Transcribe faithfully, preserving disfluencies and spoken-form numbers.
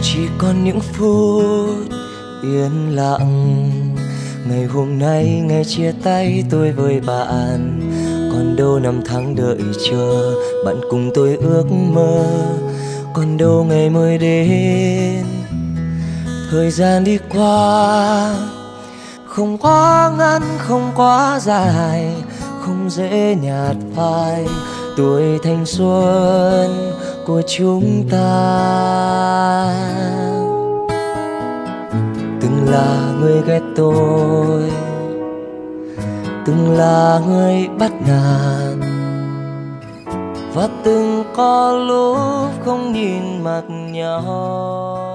chỉ còn những phút yên lặng. Ngày hôm nay ngày chia tay tôi với bạn, còn đâu năm tháng đợi chờ bạn cùng tôi ước mơ. Còn đâu ngày mới đến, thời gian đi qua không quá ngắn không quá dài, không dễ nhạt phai tuổi thanh xuân của chúng ta. Từng là người ghét tôi, từng là người bắt nạt, và từng có lúc không nhìn mặt nhau.